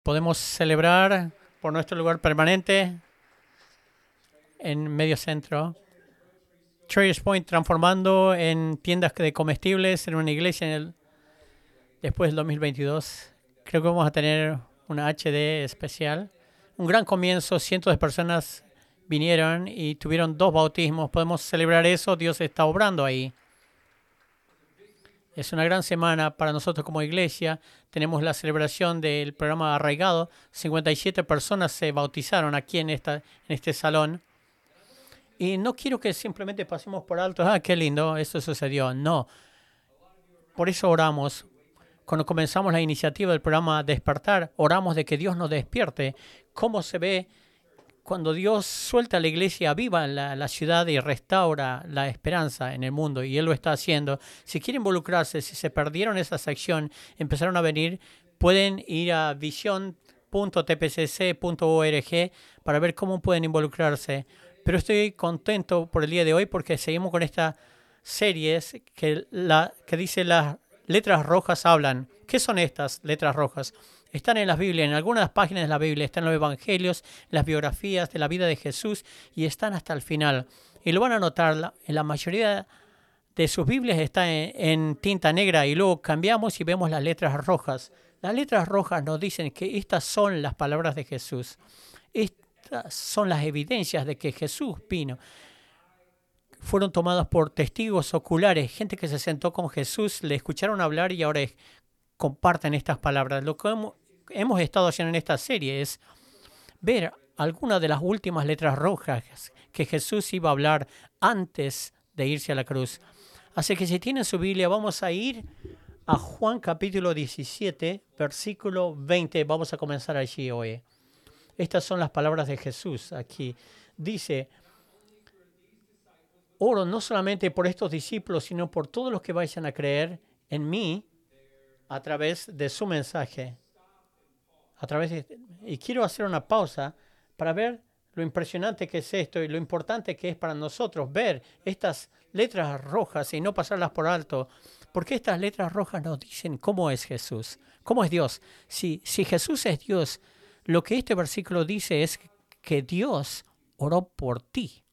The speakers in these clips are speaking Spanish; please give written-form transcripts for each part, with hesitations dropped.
Podemos celebrar por nuestro lugar permanente en Medio Centro. Traders Point transformando en tiendas de comestibles en una iglesia después del 2022. Creo que vamos a tener una HD especial. Un gran comienzo, cientos de personas vinieron y tuvieron 2 bautismos. Podemos celebrar eso, Dios está obrando ahí. Es una gran semana para nosotros como iglesia. Tenemos la celebración del programa Arraigado. 57 personas se bautizaron aquí en este salón. Y no quiero que simplemente pasemos por alto. Qué lindo, eso sucedió. No. Por eso oramos. Cuando comenzamos la iniciativa del programa Despertar, oramos de que Dios nos despierte. ¿Cómo se ve cuando Dios suelta a la iglesia viva en la ciudad y restaura la esperanza en el mundo? Y Él lo está haciendo. Si quieren involucrarse, si se perdieron esa sección, empezaron a venir, pueden ir a vision.tpcc.org para ver cómo pueden involucrarse. Pero estoy contento por el día de hoy porque seguimos con esta serie que dice las letras rojas hablan. ¿Qué son estas letras rojas? Están en las Biblias, en algunas páginas de la Biblia, están en los evangelios, las biografías de la vida de Jesús y están hasta el final. Y lo van a notar, en la mayoría de sus Biblias está en tinta negra y luego cambiamos y vemos las letras rojas. Las letras rojas nos dicen que estas son las palabras de Jesús. Estas son las evidencias de que Jesús vino. Fueron tomadas por testigos oculares, gente que se sentó con Jesús, le escucharon hablar y ahora comparten estas palabras. Lo que hemos estado haciendo en esta serie es ver algunas de las últimas letras rojas que Jesús iba a hablar antes de irse a la cruz. Así que si tienen su Biblia, vamos a ir a Juan capítulo 17, versículo 20. Vamos a comenzar allí hoy. Estas son las palabras de Jesús aquí. Dice: oro no solamente por estos discípulos, sino por todos los que vayan a creer en mí a través de su mensaje. Y quiero hacer una pausa para ver lo impresionante que es esto y lo importante que es para nosotros ver estas letras rojas y no pasarlas por alto. Porque estas letras rojas nos dicen cómo es Jesús, cómo es Dios. Si Jesús es Dios, lo que este versículo dice es que Dios oró por ti.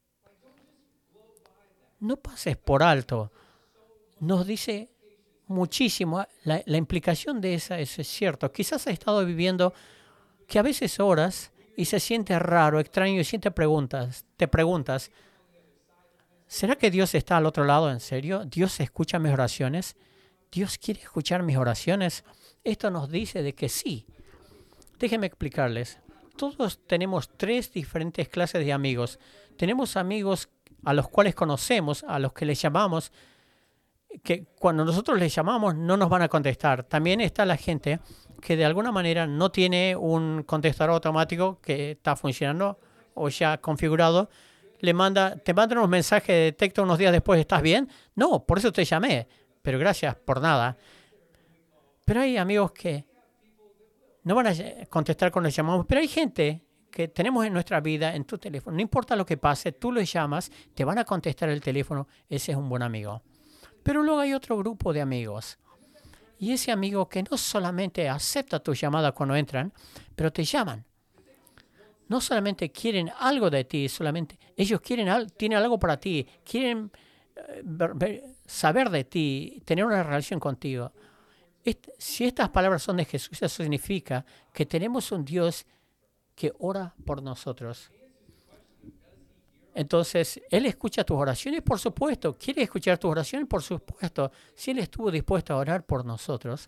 No pases por alto. Nos dice muchísimo. La implicación de eso es cierto. Quizás has estado viviendo que a veces oras y se siente raro, extraño y te preguntas, ¿será que Dios está al otro lado? ¿En serio? ¿Dios escucha mis oraciones? ¿Dios quiere escuchar mis oraciones? Esto nos dice de que sí. Déjenme explicarles. Todos tenemos 3 diferentes clases de amigos. Tenemos amigos a los cuales conocemos, a los que les llamamos, que cuando nosotros les llamamos no nos van a contestar. También está la gente que de alguna manera no tiene un contestador automático que está funcionando o ya configurado. Te mandan unos mensajes de texto unos días después: ¿estás bien? No, por eso te llamé, pero gracias por nada. Pero hay amigos que no van a contestar cuando les llamamos, pero hay gente que tenemos en nuestra vida, en tu teléfono. No importa lo que pase, tú los llamas, te van a contestar el teléfono. Ese es un buen amigo. Pero luego hay otro grupo de amigos. Y ese amigo que no solamente acepta tus llamadas cuando entran, pero te llaman. No solamente quieren algo de ti, ellos tienen algo para ti, quieren saber de ti, tener una relación contigo. Si estas palabras son de Jesús, eso significa que tenemos un Dios que ora por nosotros. Entonces, Él escucha tus oraciones, por supuesto. ¿Quiere escuchar tus oraciones? Por supuesto. Si Él estuvo dispuesto a orar por nosotros,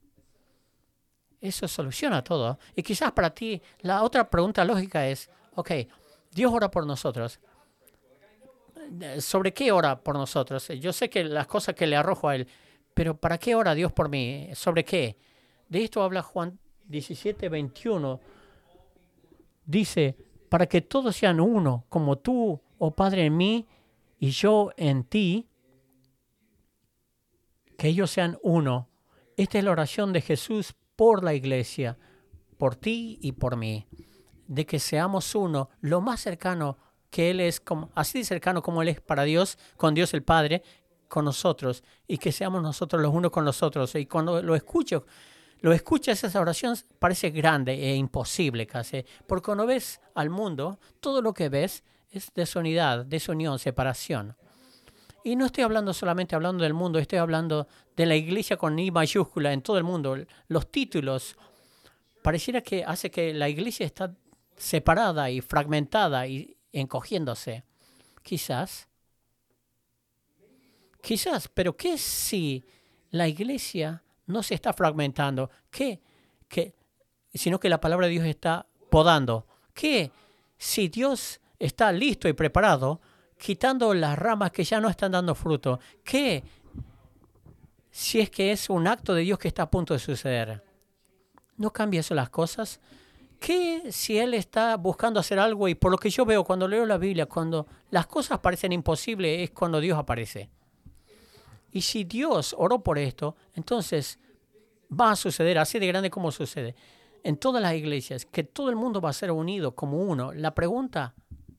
eso soluciona todo. Y quizás para ti, la otra pregunta lógica es, ok, Dios ora por nosotros. ¿Sobre qué ora por nosotros? Yo sé que las cosas que le arrojo a Él, pero ¿para qué ora Dios por mí? ¿Sobre qué? De esto habla Juan 17, 21. Dice: para que todos sean uno, como tú, oh Padre, en mí y yo en ti, que ellos sean uno. Esta es la oración de Jesús por la iglesia, por ti y por mí, de que seamos uno, lo más cercano que Él es, así de cercano como Él es para Dios, con Dios el Padre, con nosotros, y que seamos nosotros los unos con los otros. Y cuando lo escucho, lo escuchas, esa oración parece grande e imposible casi, porque cuando ves al mundo, todo lo que ves es desunidad, desunión, separación. Y no estoy hablando solamente hablando del mundo, estoy hablando de la iglesia con I mayúscula en todo el mundo. Los títulos pareciera que hace que la iglesia está separada y fragmentada y encogiéndose. Quizás, pero ¿qué si la iglesia no se está fragmentando? ¿Qué? Sino que la palabra de Dios está podando. ¿Qué si Dios está listo y preparado, quitando las ramas que ya no están dando fruto? ¿Qué si es que es un acto de Dios que está a punto de suceder? ¿No cambia eso las cosas? ¿Qué si Él está buscando hacer algo y por lo que yo veo cuando leo la Biblia, cuando las cosas parecen imposibles, es cuando Dios aparece? Y si Dios oró por esto, entonces va a suceder así de grande como sucede en todas las iglesias, que todo el mundo va a ser unido como uno. La pregunta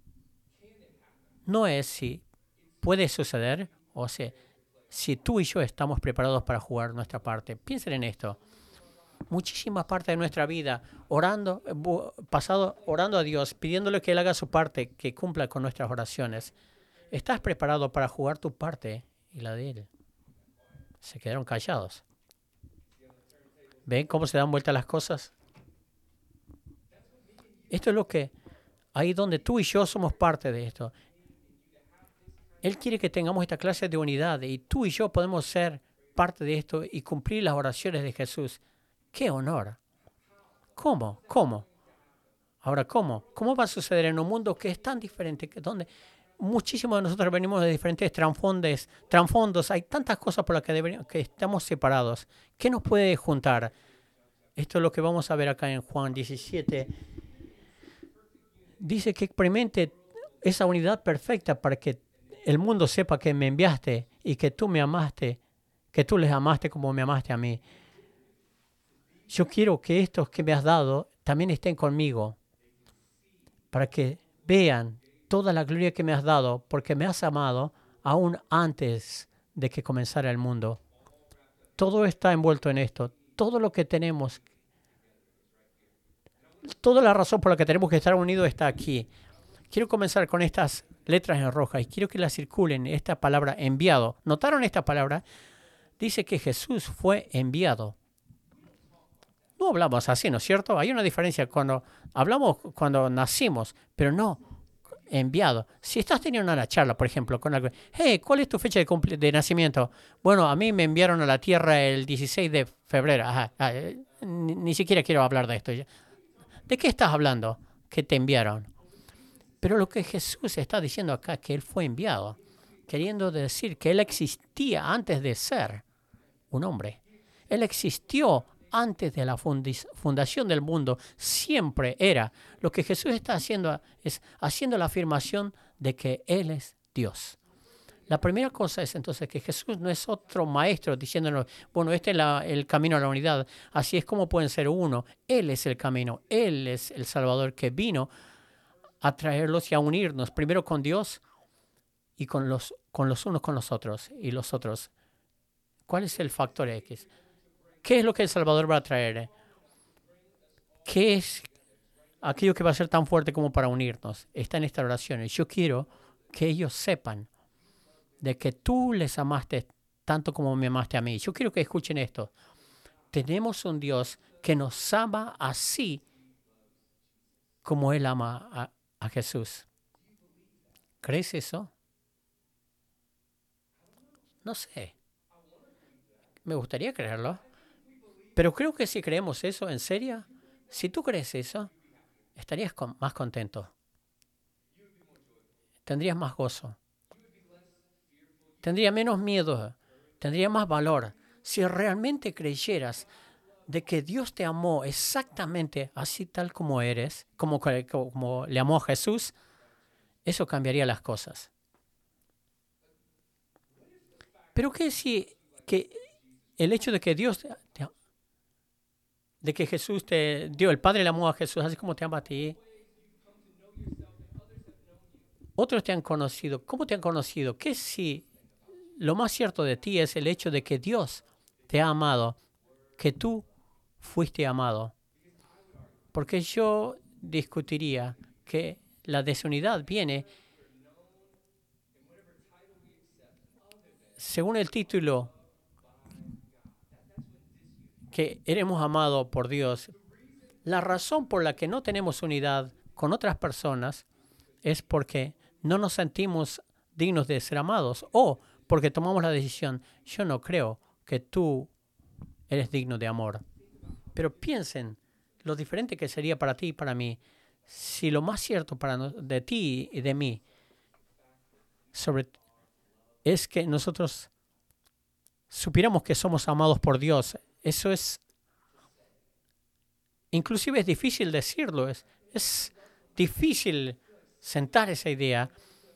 no es si puede suceder o sea, si tú y yo estamos preparados para jugar nuestra parte. Piensen en esto. Muchísimas partes de nuestra vida orando, orando a Dios, pidiéndole que Él haga su parte, que cumpla con nuestras oraciones. ¿Estás preparado para jugar tu parte y la de Él? Se quedaron callados. ¿Ven cómo se dan vuelta las cosas? Esto es lo que, ahí donde tú y yo somos parte de esto. Él quiere que tengamos esta clase de unidad y tú y yo podemos ser parte de esto y cumplir las oraciones de Jesús. ¡Qué honor! ¿Cómo? ¿Cómo? Ahora, ¿cómo? ¿Cómo va a suceder en un mundo que es tan diferente, donde muchísimos de nosotros venimos de diferentes trasfondos? Hay tantas cosas por las que estamos separados. ¿Qué nos puede juntar? Esto es lo que vamos a ver acá en Juan 17. Dice que experimente esa unidad perfecta para que el mundo sepa que me enviaste y que tú me amaste, que tú les amaste como me amaste a mí. Yo quiero que estos que me has dado también estén conmigo, para que vean toda la gloria que me has dado, porque me has amado aún antes de que comenzara el mundo. Todo está envuelto en esto. Todo lo que tenemos, toda la razón por la que tenemos que estar unidos está aquí. Quiero comenzar con estas letras en roja y quiero que las circulen esta palabra enviado. ¿Notaron esta palabra? Dice que Jesús fue enviado. No hablamos así, ¿no es cierto? Hay una diferencia cuando hablamos cuando nacimos, pero no enviado. Si estás teniendo una charla, por ejemplo, con alguien, hey, ¿cuál es tu fecha de nacimiento? Bueno, a mí me enviaron a la Tierra el 16 de febrero. Ajá, ni siquiera quiero hablar de esto. ¿De qué estás hablando? ¿Que te enviaron? Pero lo que Jesús está diciendo acá es que Él fue enviado, queriendo decir que Él existía antes de ser un hombre. Él existió antes de la fundación del mundo. Siempre era. Lo que Jesús está haciendo es haciendo la afirmación de que Él es Dios. La primera cosa es entonces que Jesús no es otro maestro diciéndonos, bueno, este es el camino a la unidad, así es como pueden ser uno. Él es el camino, Él es el Salvador que vino a traerlos y a unirnos, primero con Dios y con los unos con los otros y los otros. ¿Cuál es el factor X? ¿Qué es lo que el Salvador va a traer? ¿Qué es aquello que va a ser tan fuerte como para unirnos? Está en esta oración. Yo quiero que ellos sepan de que tú les amaste tanto como me amaste a mí. Yo quiero que escuchen esto. Tenemos un Dios que nos ama así como Él ama a Jesús. ¿Crees eso? No sé. Me gustaría creerlo. Pero creo que si creemos eso, ¿en serio? Si tú crees eso, estarías más contento. Tendrías más gozo. Tendrías menos miedo. Tendrías más valor. Si realmente creyeras de que Dios te amó exactamente así tal como eres, como le amó a Jesús, eso cambiaría las cosas. Pero ¿qué si que el hecho de que Dios de que Jesús te dio, el Padre le amó a Jesús así como te ama a ti? Otros te han conocido. ¿Cómo te han conocido? ¿Qué si lo más cierto de ti es el hecho de que Dios te ha amado, que tú fuiste amado. Porque yo discutiría que la desunidad viene según el título que éramos amados por Dios. La razón por la que no tenemos unidad con otras personas es porque no nos sentimos dignos de ser amados o porque tomamos la decisión, yo no creo que tú eres digno de amor. Pero piensen lo diferente que sería para ti y para mí si lo más cierto de ti y de mí es que nosotros supiéramos que somos amados por Dios. Eso es, inclusive es difícil decirlo, es difícil sentar esa idea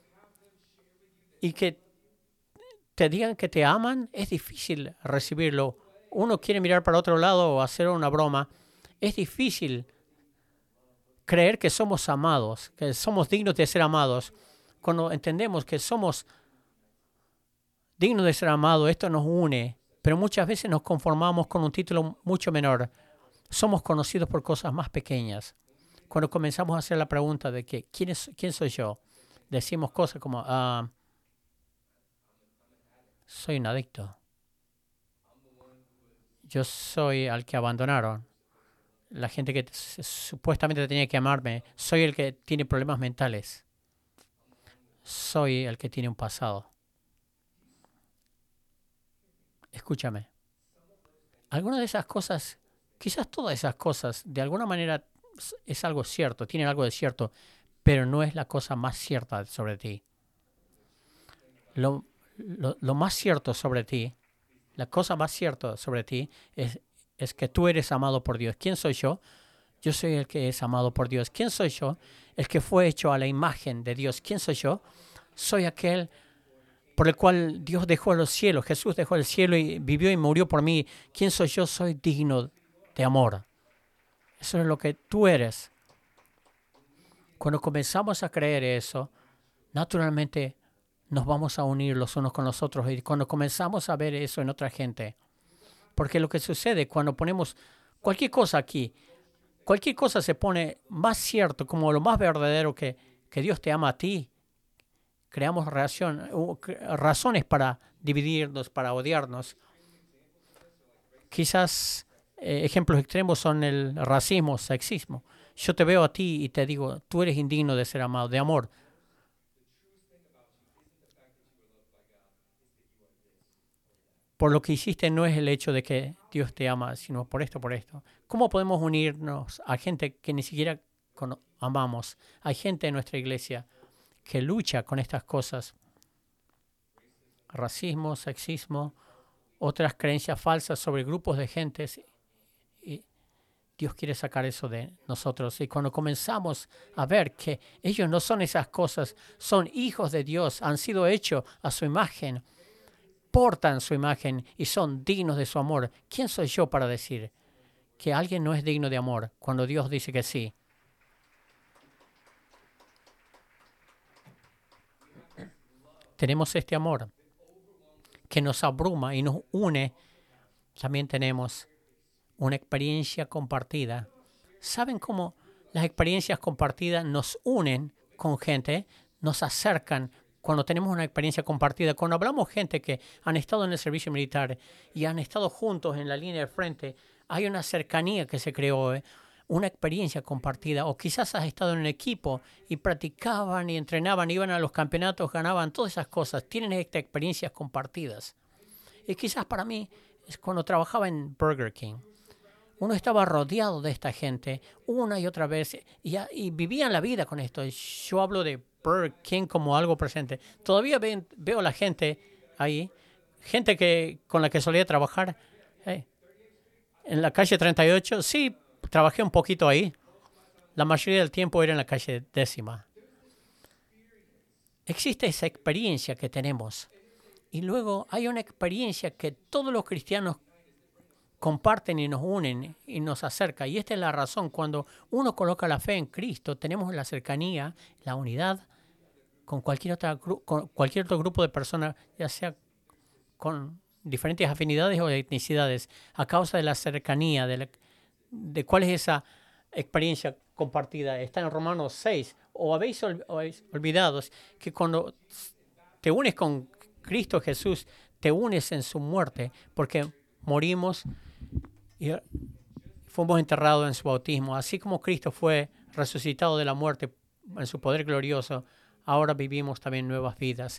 y que te digan que te aman, es difícil recibirlo. Uno quiere mirar para otro lado o hacer una broma. Es difícil creer que somos amados, que somos dignos de ser amados. Cuando entendemos que somos dignos de ser amados, esto nos une, pero muchas veces nos conformamos con un título mucho menor. Somos conocidos por cosas más pequeñas. Cuando comenzamos a hacer la pregunta de que ¿quién soy yo? Decimos cosas como, soy un adicto. Yo soy al que abandonaron. La gente que supuestamente tenía que amarme. Soy el que tiene problemas mentales. Soy el que tiene un pasado. Escúchame. Algunas de esas cosas, quizás todas esas cosas, de alguna manera es algo cierto, tienen algo de cierto, pero no es la cosa más cierta sobre ti. Lo más cierto sobre ti, la cosa más cierta sobre ti es que tú eres amado por Dios. ¿Quién soy yo? Yo soy el que es amado por Dios. ¿Quién soy yo? El que fue hecho a la imagen de Dios. ¿Quién soy yo? Soy aquel por el cual Dios dejó los cielos. Jesús dejó el cielo y vivió y murió por mí. ¿Quién soy yo? Soy digno de amor. Eso es lo que tú eres. Cuando comenzamos a creer eso, naturalmente nos vamos a unir los unos con los otros. Y cuando comenzamos a ver eso en otra gente, porque lo que sucede cuando ponemos cualquier cosa aquí, cualquier cosa se pone más cierto, como lo más verdadero que Dios te ama a ti. Creamos razones para dividirnos, para odiarnos. Quizás ejemplos extremos son el racismo, sexismo. Yo te veo a ti y te digo, tú eres indigno de ser amado, de amor. Por lo que hiciste no es el hecho de que Dios te ama, sino por esto, por esto. ¿Cómo podemos unirnos a gente que ni siquiera amamos? Hay gente en nuestra iglesia que lucha con estas cosas. Racismo, sexismo, otras creencias falsas sobre grupos de gentes. Y Dios quiere sacar eso de nosotros. Y cuando comenzamos a ver que ellos no son esas cosas, son hijos de Dios, han sido hechos a su imagen, portan su imagen y son dignos de su amor. ¿Quién soy yo para decir que alguien no es digno de amor cuando Dios dice que sí? Tenemos este amor que nos abruma y nos une. También tenemos una experiencia compartida. ¿Saben cómo las experiencias compartidas nos unen con gente, nos acercan cuando tenemos una experiencia compartida? Cuando hablamos gente que han estado en el servicio militar y han estado juntos en la línea de frente, hay una cercanía que se creó, una experiencia compartida. O quizás has estado en un equipo y practicaban y entrenaban, iban a los campeonatos, ganaban, todas esas cosas. Tienen estas experiencias compartidas. Y quizás para mí es cuando trabajaba en Burger King. Uno estaba rodeado de esta gente una y otra vez y vivían la vida con esto. Yo hablo de Burger King como algo presente. Todavía veo la gente ahí, gente con la que solía trabajar en la calle 38. Sí, trabajé un poquito ahí. La mayoría del tiempo era en la calle 10ª. Existe esa experiencia que tenemos. Y luego hay una experiencia que todos los cristianos comparten y nos unen y nos acerca. Y esta es la razón. Cuando uno coloca la fe en Cristo, tenemos la cercanía, la unidad con cualquier otro grupo de personas, ya sea con diferentes afinidades o etnicidades, a causa de la cercanía, de cuál es esa experiencia compartida. Está en Romanos 6. ¿O habéis olvidado que cuando te unes con Cristo Jesús, te unes en su muerte? Porque morimos y fuimos enterrados en su bautismo. Así como Cristo fue resucitado de la muerte en su poder glorioso, ahora vivimos también nuevas vidas.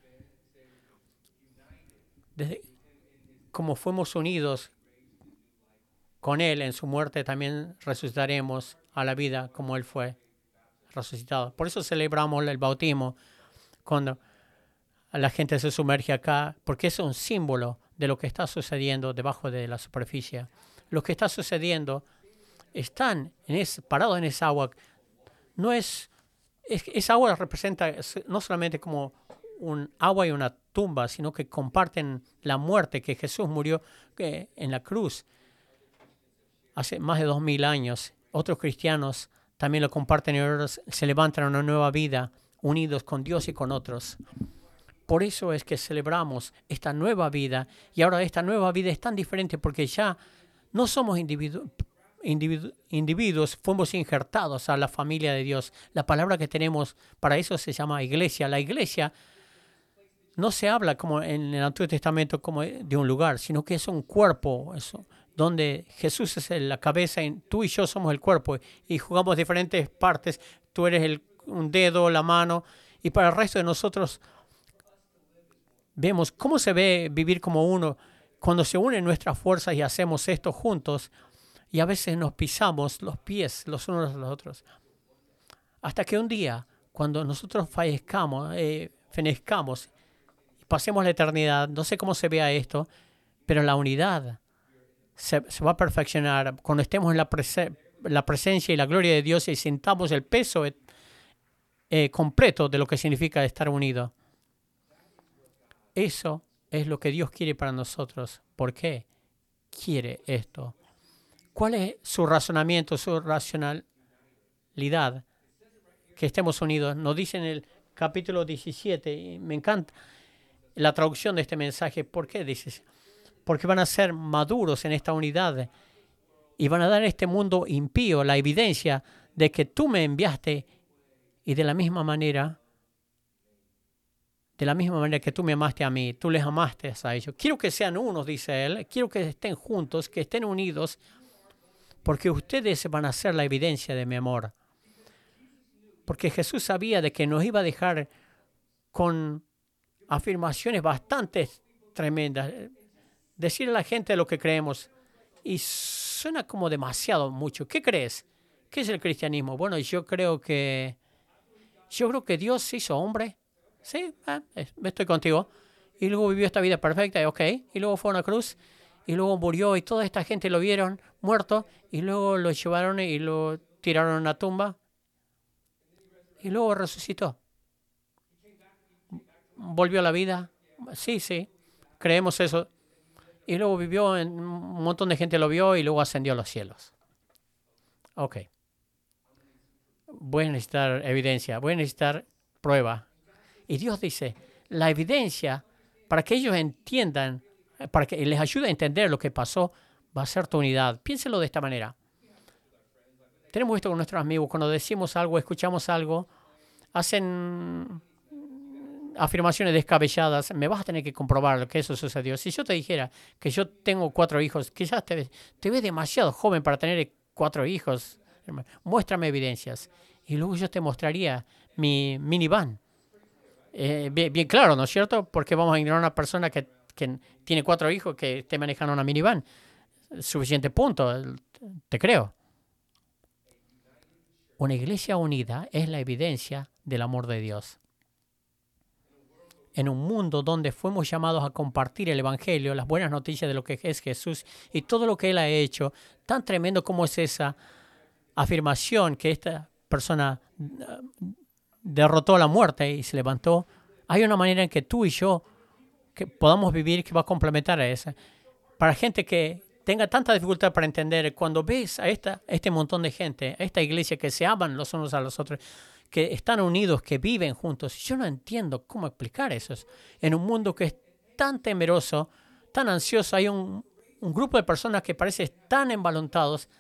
Como fuimos unidos con Él en su muerte, también resucitaremos a la vida como Él fue resucitado. Por eso celebramos el bautismo cuando la gente se sumerge acá, porque es un símbolo de lo que está sucediendo debajo de la superficie. Lo que está sucediendo, están parados en esa agua. No esa agua representa no solamente como un agua y una tumba, sino que comparten la muerte que Jesús murió en la cruz hace más de 2000 años. Otros cristianos también lo comparten y ahora se levantan a una nueva vida, unidos con Dios y con otros. Por eso es que celebramos esta nueva vida. Y ahora esta nueva vida es tan diferente porque ya no somos individuos, fuimos injertados a la familia de Dios. La palabra que tenemos para eso se llama iglesia. La iglesia no se habla como en el Antiguo Testamento como de un lugar, sino que es un cuerpo, donde Jesús es la cabeza y tú y yo somos el cuerpo y jugamos diferentes partes. Tú eres un dedo, la mano, y para el resto de nosotros vemos cómo se ve vivir como uno cuando se unen nuestras fuerzas y hacemos esto juntos, y a veces nos pisamos los pies los unos a los otros. Hasta que un día, cuando nosotros fenezcamos y pasemos la eternidad, no sé cómo se vea esto, pero la unidad se va a perfeccionar cuando estemos en la presencia y la gloria de Dios y sintamos el peso completo de lo que significa estar unido. Eso es lo que Dios quiere para nosotros. ¿Por qué quiere esto? ¿Cuál es su razonamiento, su racionalidad? Que estemos unidos. Nos dice en el capítulo 17, y me encanta la traducción de este mensaje. ¿Por qué dices? Porque van a ser maduros en esta unidad y van a dar a este mundo impío la evidencia de que tú me enviaste y de la misma manera que tú me amaste a mí, tú les amaste a ellos. Quiero que sean unos, dice él. Quiero que estén juntos, que estén unidos, porque ustedes van a ser la evidencia de mi amor. Porque Jesús sabía de que nos iba a dejar con afirmaciones bastante tremendas. Decirle a la gente lo que creemos. Y suena como demasiado mucho. ¿Qué crees? ¿Qué es el cristianismo? Bueno, yo creo que Dios se hizo hombre. Sí, estoy contigo. Y luego vivió esta vida perfecta, ok. Y luego fue a una cruz. Y luego murió y toda esta gente lo vieron muerto. Y luego lo llevaron y lo tiraron en una tumba. Y luego resucitó. Volvió a la vida. Sí, creemos eso. Y luego vivió, un montón de gente lo vio y luego ascendió a los cielos. Ok. Voy a necesitar evidencia, voy a necesitar prueba. Y Dios dice, la evidencia, para que ellos entiendan, para que les ayude a entender lo que pasó, va a ser tu unidad. Piénselo de esta manera. Tenemos esto con nuestros amigos. Cuando decimos algo, escuchamos algo, hacen afirmaciones descabelladas. Me vas a tener que comprobar que eso sucedió. Si yo te dijera que yo tengo 4 hijos, quizás te ves demasiado joven para tener 4 hijos. Muéstrame evidencias. Y luego yo te mostraría mi minivan. Bien claro, ¿no es cierto? Porque vamos a ignorar a una persona que tiene 4 hijos que esté manejando una minivan. Suficiente punto, te creo. Una iglesia unida es la evidencia del amor de Dios. En un mundo donde fuimos llamados a compartir el Evangelio, las buenas noticias de lo que es Jesús y todo lo que Él ha hecho, tan tremendo como es esa afirmación que esta persona derrotó la muerte y se levantó, hay una manera en que tú y yo que podamos vivir que va a complementar a esa. Para gente que tenga tanta dificultad para entender, cuando ves a este montón de gente, a esta iglesia que se aman los unos a los otros, que están unidos, que viven juntos, yo no entiendo cómo explicar eso. En un mundo que es tan temeroso, tan ansioso, hay un grupo de personas que parece tan embalontados.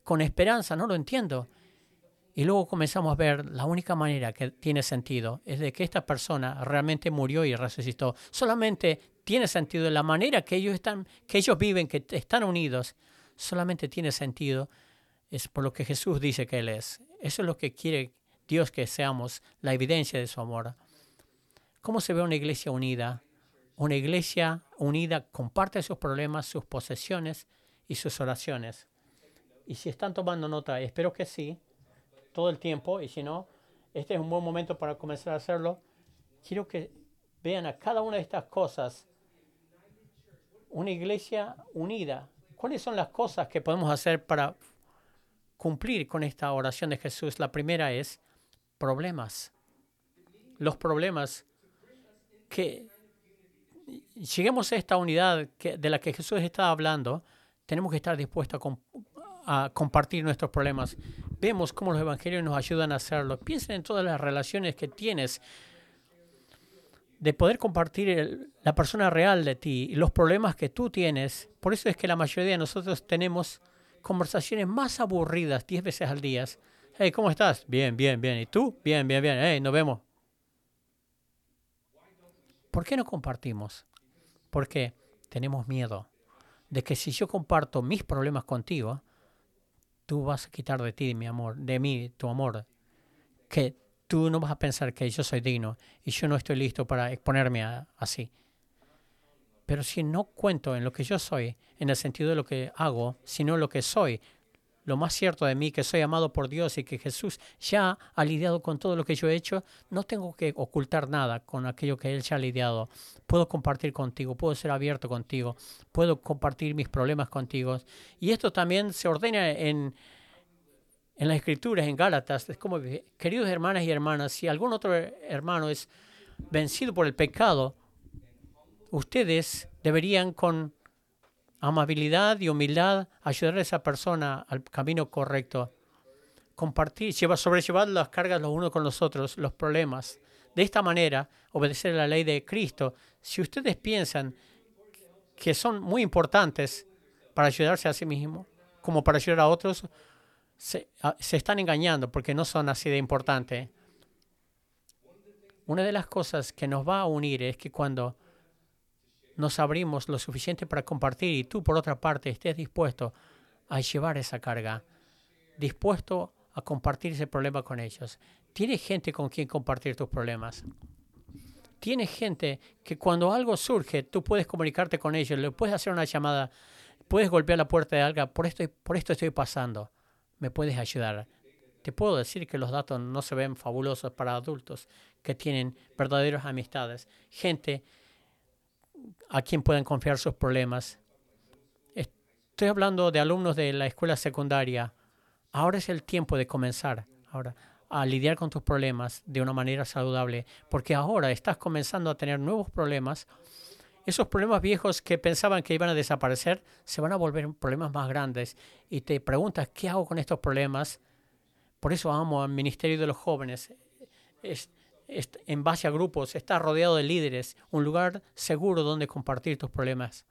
con esperanza, no lo entiendo. Y luego comenzamos a ver la única manera que tiene sentido es de que esta persona realmente murió y resucitó. Solamente tiene sentido la manera que ellos viven, que están unidos. Solamente tiene sentido es por lo que Jesús dice que Él es. Eso es lo que quiere Dios que seamos, la evidencia de su amor. ¿Cómo se ve una iglesia unida? Una iglesia unida comparte sus problemas, sus posesiones y sus oraciones. Y si están tomando nota, espero que sí, todo el tiempo, y si no, este es un buen momento para comenzar a hacerlo. Quiero que vean a cada una de estas cosas, una iglesia unida. ¿Cuáles son las cosas que podemos hacer para cumplir con esta oración de Jesús? La primera es problemas. Los problemas que lleguemos a esta unidad de la que Jesús está hablando, tenemos que estar dispuestos a compartir nuestros problemas. Vemos cómo los evangelios nos ayudan a hacerlo. Piensen en todas las relaciones que tienes, de poder compartir la persona real de ti y los problemas que tú tienes. Por eso es que la mayoría de nosotros tenemos conversaciones más aburridas 10 veces al día. Hey, ¿cómo estás? Bien, bien, bien. ¿Y tú? Bien, bien, bien. Hey, nos vemos. ¿Por qué no compartimos? Porque tenemos miedo de que si yo comparto mis problemas contigo, tú vas a quitar de ti mi amor, de mí tu amor, que tú no vas a pensar que yo soy digno y yo no estoy listo para exponerme así. Pero si no cuento en lo que yo soy, en el sentido de lo que hago, sino lo que soy, lo más cierto de mí, que soy amado por Dios y que Jesús ya ha lidiado con todo lo que yo he hecho, no tengo que ocultar nada con aquello que Él ya ha lidiado. Puedo compartir contigo, puedo ser abierto contigo, puedo compartir mis problemas contigo. Y esto también se ordena en las Escrituras, en Gálatas. Es como, queridos hermanas y hermanas, si algún otro hermano es vencido por el pecado, ustedes deberían con amabilidad y humildad ayudar a esa persona al camino correcto. Compartir, sobrellevar las cargas los unos con los otros, los problemas. De esta manera, obedecer a la ley de Cristo. Si ustedes piensan que son muy importantes para ayudarse a sí mismos, como para ayudar a otros, se están engañando porque no son así de importantes. Una de las cosas que nos va a unir es que cuando nos abrimos lo suficiente para compartir y tú, por otra parte, estés dispuesto a llevar esa carga, dispuesto a compartir ese problema con ellos. Tienes gente con quien compartir tus problemas. Tienes gente que cuando algo surge, tú puedes comunicarte con ellos, le puedes hacer una llamada, puedes golpear la puerta de alguien, por esto estoy pasando, ¿me puedes ayudar? Te puedo decir que los datos no se ven fabulosos para adultos que tienen verdaderas amistades. Gente a quien pueden confiar sus problemas. Estoy hablando de alumnos de la escuela secundaria. Ahora es el tiempo de comenzar a lidiar con tus problemas de una manera saludable, porque ahora estás comenzando a tener nuevos problemas. Esos problemas viejos que pensaban que iban a desaparecer se van a volver problemas más grandes y te preguntas, ¿qué hago con estos problemas? Por eso amo al Ministerio de los Jóvenes. En base a grupos, estás rodeado de líderes, un lugar seguro donde compartir tus problemas.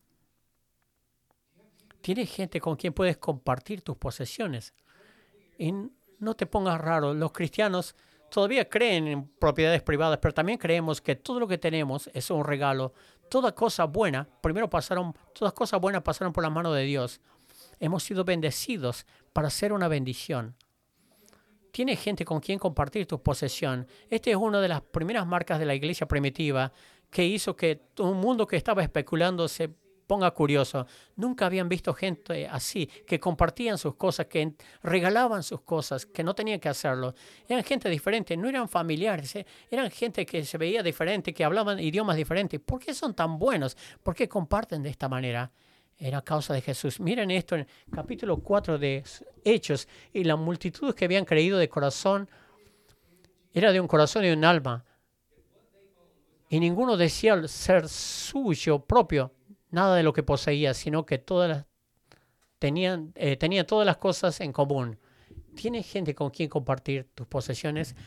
Tienes gente con quien puedes compartir tus posesiones. Y no te pongas raro, los cristianos todavía creen en propiedades privadas, pero también creemos que todo lo que tenemos es un regalo. Todas cosas buenas pasaron por la mano de Dios. Hemos sido bendecidos para ser una bendición. Tienes gente con quien compartir tu posesión. Esta es una de las primeras marcas de la iglesia primitiva que hizo que un mundo que estaba especulando se ponga curioso. Nunca habían visto gente así, que compartían sus cosas, que regalaban sus cosas, que no tenían que hacerlo. Eran gente diferente, no eran familiares, eran gente que se veía diferente, que hablaban idiomas diferentes. ¿Por qué son tan buenos? ¿Por qué comparten de esta manera? Era causa de Jesús. Miren esto en capítulo 4 de Hechos. Y la multitud que habían creído de corazón era de un corazón y un alma. Y ninguno decía ser suyo propio nada de lo que poseía, sino que tenían todas las cosas en común. ¿Tienes gente con quien compartir tus posesiones?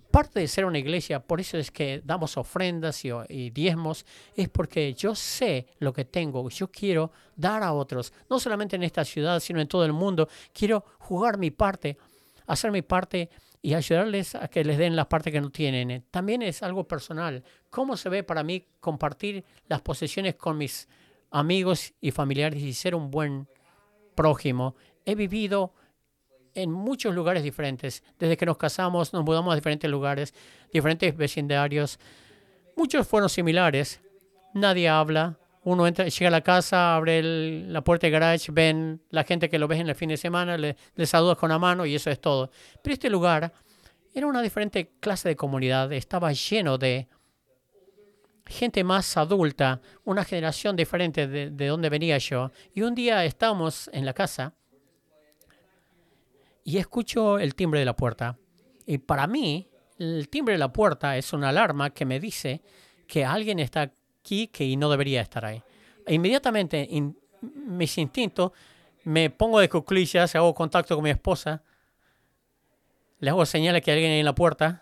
Parte de ser una iglesia, por eso es que damos ofrendas y diezmos, es porque yo sé lo que tengo. Yo quiero dar a otros, no solamente en esta ciudad, sino en todo el mundo. Quiero jugar mi parte, hacer mi parte y ayudarles a que les den la parte que no tienen. También es algo personal. ¿Cómo se ve para mí compartir las posesiones con mis amigos y familiares y ser un buen prójimo? He vivido en muchos lugares diferentes. Desde que nos casamos, nos mudamos a diferentes lugares, diferentes vecindarios. Muchos fueron similares. Nadie habla. Uno entra, llega a la casa, abre la puerta del garage, ven la gente que lo ves en el fin de semana, le saludas con la mano y eso es todo. Pero este lugar era una diferente clase de comunidad. Estaba lleno de gente más adulta, una generación diferente de donde venía yo. Y un día estábamos en la casa y escucho el timbre de la puerta. Y para mí, el timbre de la puerta es una alarma que me dice que alguien está aquí que no debería estar ahí. E inmediatamente, mis instintos, me pongo de cuclillas, hago contacto con mi esposa, le hago señales que hay alguien ahí en la puerta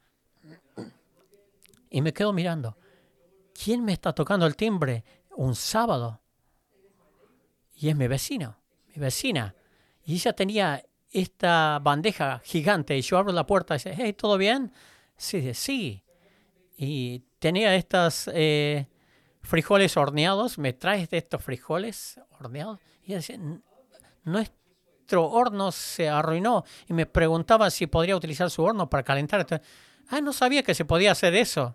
y me quedo mirando. ¿Quién me está tocando el timbre? Un sábado. Y es mi vecina. Y ella tenía esta bandeja gigante y yo abro la puerta y dice, hey, ¿todo bien? Sí, sí. Y tenía estas frijoles horneados. ¿Me traes de estos frijoles horneados? Y ella dice, nuestro horno se arruinó. Y me preguntaba si podría utilizar su horno para calentar. No sabía que se podía hacer eso.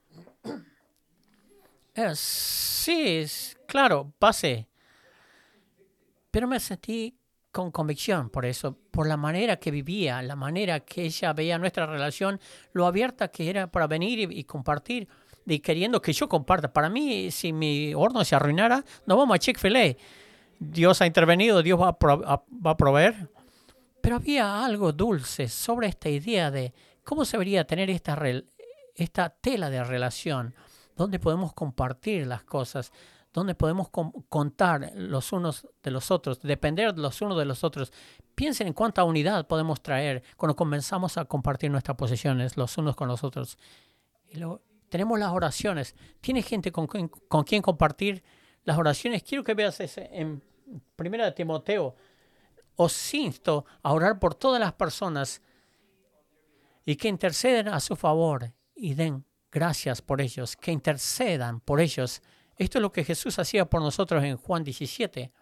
Sí, claro, pasé. Pero me sentí con convicción por eso, por la manera que vivía, la manera que ella veía nuestra relación, lo abierta que era para venir y compartir, y queriendo que yo comparta. Para mí, si mi horno se arruinara, nos vamos a Chick-fil-A. Dios ha intervenido, Dios va a proveer. Pero había algo dulce sobre esta idea de cómo se debería tener esta tela de relación, donde podemos compartir las cosas, donde podemos contar los unos de los otros, depender los unos de los otros. Piensen en cuánta unidad podemos traer cuando comenzamos a compartir nuestras posesiones los unos con los otros. Y luego tenemos las oraciones. ¿Tienes gente con quien compartir las oraciones? Quiero que veas ese en 1 Timoteo. Os insto a orar por todas las personas y que interceden a su favor y den gracias por ellos, que intercedan por ellos. Esto es lo que Jesús hacía por nosotros en Juan 17.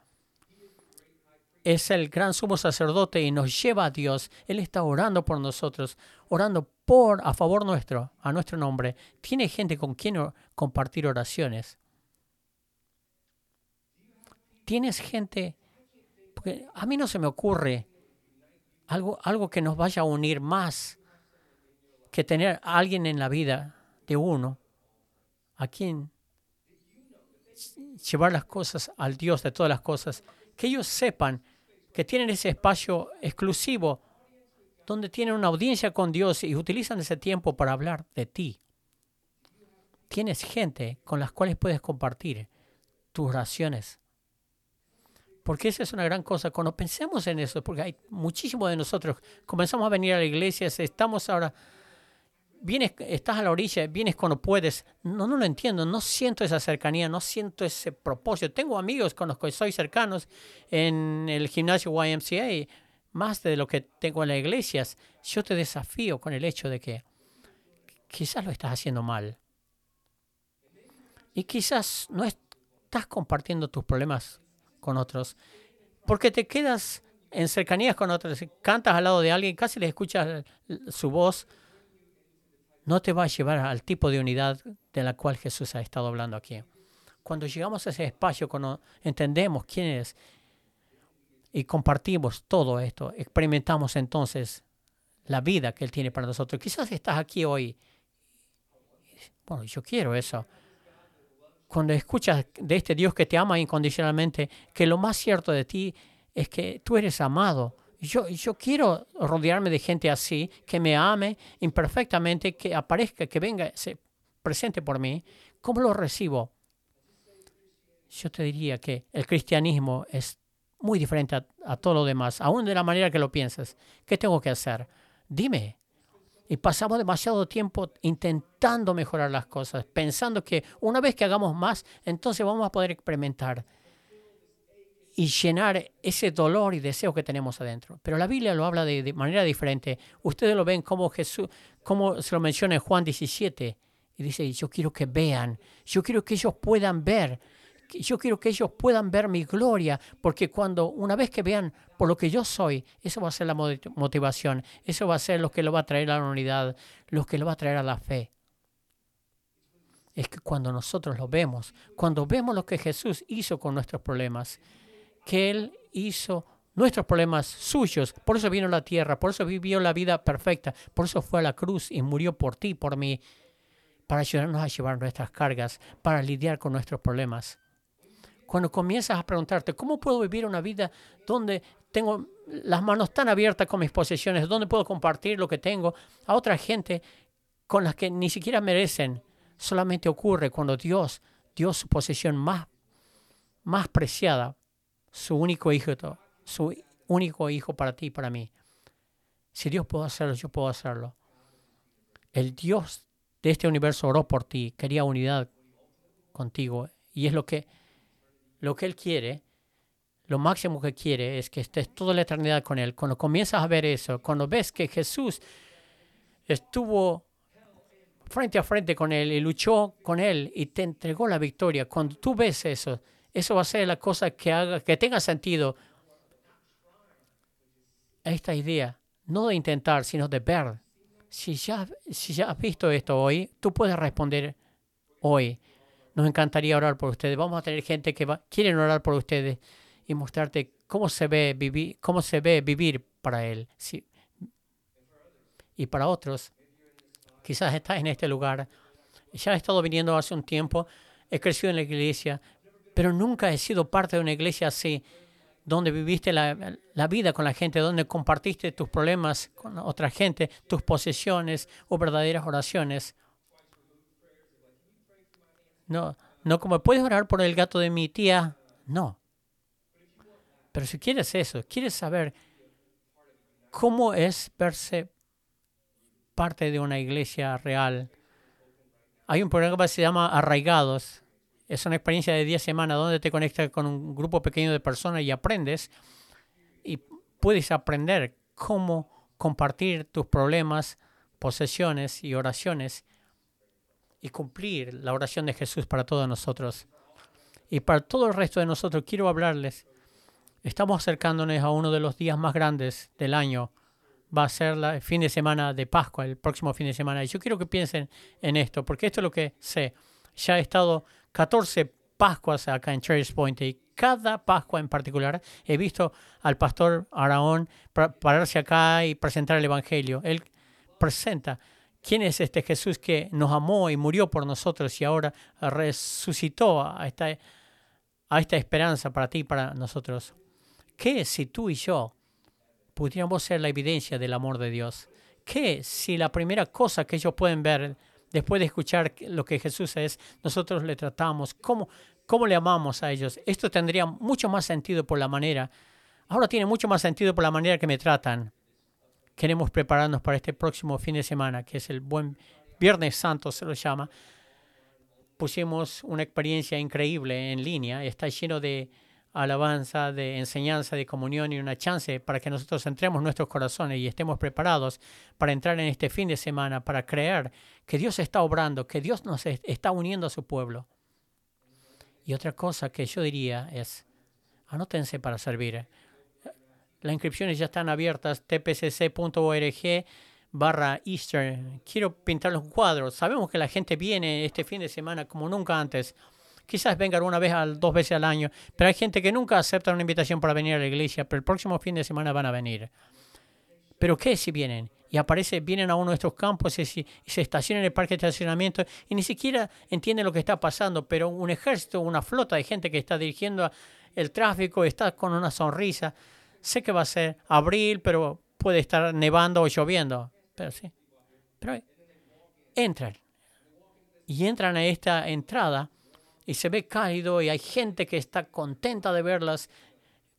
Es el gran sumo sacerdote y nos lleva a Dios. Él está orando por nosotros, orando a favor nuestro, a nuestro nombre. Tiene gente con quien compartir oraciones. Tienes gente, porque a mí no se me ocurre algo que nos vaya a unir más que tener a alguien en la vida de uno a quien llevar las cosas al Dios de todas las cosas, que ellos sepan que tienen ese espacio exclusivo donde tienen una audiencia con Dios y utilizan ese tiempo para hablar de ti. Tienes gente con las cuales puedes compartir tus oraciones. Porque esa es una gran cosa. Cuando pensemos en eso, porque hay muchísimos de nosotros, comenzamos a venir a la iglesia, estamos ahora, estás a la orilla, vienes cuando puedes. No lo entiendo, no siento esa cercanía, no siento ese propósito. Tengo amigos con los que soy cercanos en el gimnasio YMCA, más de lo que tengo en las iglesias. Yo te desafío con el hecho de que quizás lo estás haciendo mal. Y quizás no estás compartiendo tus problemas con otros, porque te quedas en cercanías con otros, cantas al lado de alguien, casi le escuchas su voz. No te va a llevar al tipo de unidad de la cual Jesús ha estado hablando aquí. Cuando llegamos a ese espacio, cuando entendemos quién es y compartimos todo esto, experimentamos entonces la vida que Él tiene para nosotros. Quizás estás aquí hoy. Bueno, yo quiero eso. Cuando escuchas de este Dios que te ama incondicionalmente, que lo más cierto de ti es que tú eres amado. Yo quiero rodearme de gente así, que me ame imperfectamente, que aparezca, que venga, se presente por mí. ¿Cómo lo recibo? Yo te diría que el cristianismo es muy diferente a todo lo demás, aún de la manera que lo piensas. ¿Qué tengo que hacer? Dime. Y pasamos demasiado tiempo intentando mejorar las cosas, pensando que una vez que hagamos más, entonces vamos a poder experimentar y llenar ese dolor y deseo que tenemos adentro. Pero la Biblia lo habla de manera diferente. Ustedes lo ven como Jesús, como se lo menciona en Juan 17. Y dice, yo quiero que vean, yo quiero que ellos puedan ver, yo quiero que ellos puedan ver mi gloria, porque una vez que vean por lo que yo soy, eso va a ser la motivación, eso va a ser lo que lo va a traer a la unidad, lo que lo va a traer a la fe. Es que cuando nosotros lo vemos, cuando vemos lo que Jesús hizo con nuestros problemas, que Él hizo nuestros problemas suyos, por eso vino a la tierra, por eso vivió la vida perfecta, por eso fue a la cruz y murió por ti, por mí, para ayudarnos a llevar nuestras cargas, para lidiar con nuestros problemas. Cuando comienzas a preguntarte, ¿cómo puedo vivir una vida donde tengo las manos tan abiertas con mis posesiones, donde puedo compartir lo que tengo a otra gente con las que ni siquiera merecen? Solamente ocurre cuando Dios dio su posesión más preciada, su único hijo para ti y para mí. Si Dios puede hacerlo, yo puedo hacerlo. El Dios de este universo oró por ti, quería unidad contigo, y es lo que Él quiere. Lo máximo que quiere es que estés toda la eternidad con Él. Cuando comienzas a ver eso, cuando ves que Jesús estuvo frente a frente con Él y luchó con Él y te entregó la victoria, cuando tú ves eso, eso va a ser la cosa que haga que tenga sentido esta idea, no de intentar, sino de ver. Si ya has visto esto hoy, tú puedes responder hoy. Nos encantaría orar por ustedes. Vamos a tener gente que quieren orar por ustedes y mostrarte cómo se ve vivir para Él. Sí. Y para otros, quizás estás en este lugar, ya he estado viniendo hace un tiempo, he crecido en la iglesia, pero nunca he sido parte de una iglesia así, donde viviste la vida con la gente, donde compartiste tus problemas con otra gente, tus posesiones o verdaderas oraciones. No, no como puedes orar por el gato de mi tía, no. Pero si quieres eso, quieres saber cómo es verse parte de una iglesia real. Hay un programa que se llama Arraigados. Es una experiencia de 10 semanas donde te conectas con un grupo pequeño de personas y aprendes. Y puedes aprender cómo compartir tus problemas, posesiones y oraciones y cumplir la oración de Jesús para todos nosotros. Y para todo el resto de nosotros quiero hablarles. Estamos acercándonos a uno de los días más grandes del año. Va a ser el fin de semana de Pascua, el próximo fin de semana. Y yo quiero que piensen en esto, porque esto es lo que sé. Ya he estado 14 Pascuas acá en Cherry Point y cada Pascua en particular he visto al pastor Araón pararse acá y presentar el Evangelio. Él presenta quién es este Jesús que nos amó y murió por nosotros y ahora resucitó a esta esperanza para ti y para nosotros. ¿Qué si tú y yo pudiéramos ser la evidencia del amor de Dios? ¿Qué si la primera cosa que ellos pueden ver después de escuchar lo que Jesús es, nosotros le tratamos, cómo le amamos a ellos? Esto tendría mucho más sentido por la manera, ahora tiene mucho más sentido por la manera que me tratan. Queremos prepararnos para este próximo fin de semana, que es el buen Viernes Santo, se lo llama. Pusimos una experiencia increíble en línea, está lleno de alabanza, de enseñanza, de comunión y una chance para que nosotros entremos nuestros corazones y estemos preparados para entrar en este fin de semana, para creer que Dios está obrando, que Dios nos está uniendo a su pueblo. Y otra cosa que yo diría es, anótense para servir. Las inscripciones ya están abiertas, tpcc.org/Easter. Quiero pintar los cuadros. Sabemos que la gente viene este fin de semana como nunca antes. Quizás vengan una vez, 2 veces al año, pero hay gente que nunca acepta una invitación para venir a la iglesia, pero el próximo fin de semana van a venir. ¿Pero qué si vienen? Y vienen a uno de nuestros campos y se estacionan en el parque de estacionamiento y ni siquiera entienden lo que está pasando, pero un ejército, una flota de gente que está dirigiendo el tráfico, está con una sonrisa. Sé que va a ser abril, pero puede estar nevando o lloviendo. Pero sí. Pero entran. Y entran a esta entrada y se ve cálido y hay gente que está contenta de verlas.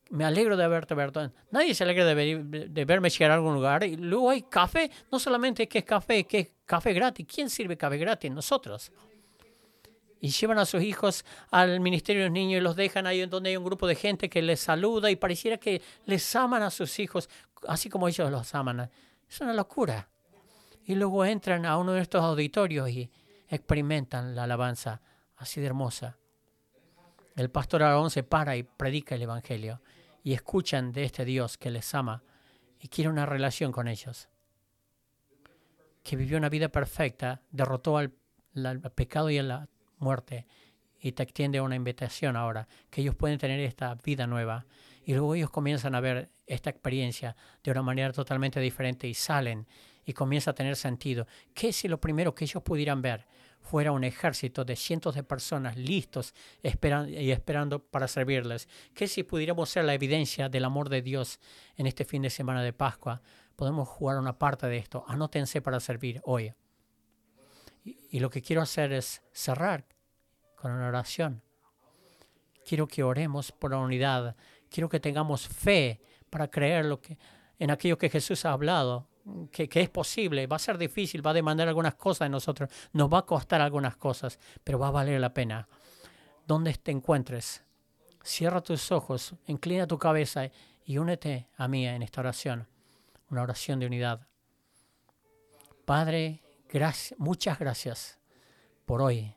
Me alegro de verte, Bertón. Nadie se alegra de verme llegar a algún lugar. Y luego hay café. No solamente que es café gratis. ¿Quién sirve café gratis? Nosotros. Y llevan a sus hijos al ministerio de los niños y los dejan ahí donde hay un grupo de gente que les saluda y pareciera que les aman a sus hijos así como ellos los aman. Es una locura. Y luego entran a uno de estos auditorios y experimentan la alabanza así de hermosa. El pastor Aarón se para y predica el evangelio y escuchan de este Dios que les ama y quiere una relación con ellos, que vivió una vida perfecta, derrotó al pecado y a la muerte y te extiende una invitación ahora, que ellos pueden tener esta vida nueva. Y luego ellos comienzan a ver esta experiencia de una manera totalmente diferente y salen y comienza a tener sentido. ¿Qué si lo primero que ellos pudieran ver fuera un ejército de cientos de personas listos esperando para servirles? ¿Qué si pudiéramos ser la evidencia del amor de Dios en este fin de semana de Pascua? Podemos jugar una parte de esto. Anótense para servir hoy. Y lo que quiero hacer es cerrar con una oración. Quiero que oremos por la unidad. Quiero que tengamos fe para creer en aquello que Jesús ha hablado, que es posible. Va a ser difícil, va a demandar algunas cosas de nosotros, nos va a costar algunas cosas, pero va a valer la pena. Donde te encuentres, cierra tus ojos, inclina tu cabeza y únete a mí en esta oración, una oración de unidad. Padre, muchas gracias por hoy.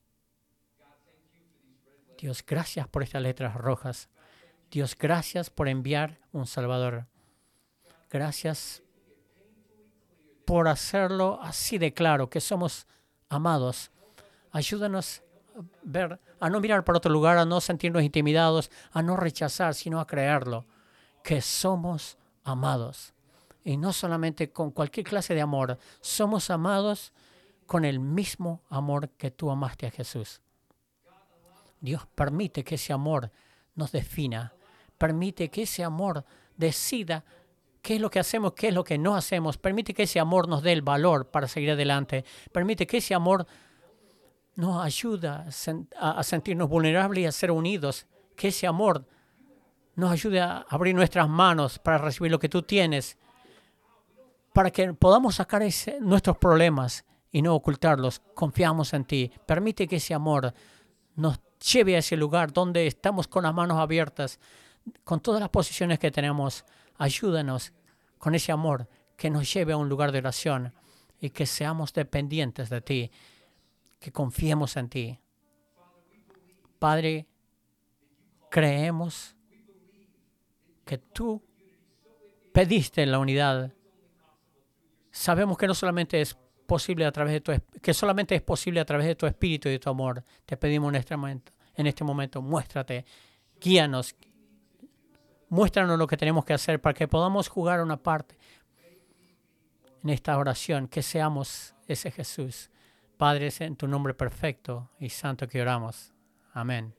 Dios, gracias por estas letras rojas. Dios, gracias por enviar un Salvador. Gracias por hacerlo así de claro, que somos amados. Ayúdanos a no mirar por otro lugar, a no sentirnos intimidados, a no rechazar, sino a creerlo, que somos amados. Y no solamente con cualquier clase de amor, somos amados con el mismo amor que tú amaste a Jesús. Dios, permite que ese amor nos defina. Permite que ese amor decida qué es lo que hacemos, qué es lo que no hacemos. Permite que ese amor nos dé el valor para seguir adelante. Permite que ese amor nos ayude a sentirnos vulnerables y a ser unidos. Que ese amor nos ayude a abrir nuestras manos para recibir lo que tú tienes. Para que podamos sacar nuestros problemas y no ocultarlos. Confiamos en ti. Permite que ese amor nos lleve a ese lugar donde estamos con las manos abiertas, con todas las posiciones que tenemos. Ayúdanos con ese amor que nos lleve a un lugar de oración y que seamos dependientes de ti, que confiemos en ti. Padre, creemos que tú pediste la unidad. Sabemos que no solamente es posible a través de que solamente es posible a través de tu espíritu y de tu amor. Te pedimos en este momento, muéstrate, guíanos, muéstranos lo que tenemos que hacer para que podamos jugar una parte en esta oración, que seamos ese Jesús. Padre, es en tu nombre perfecto y santo que oramos. Amén.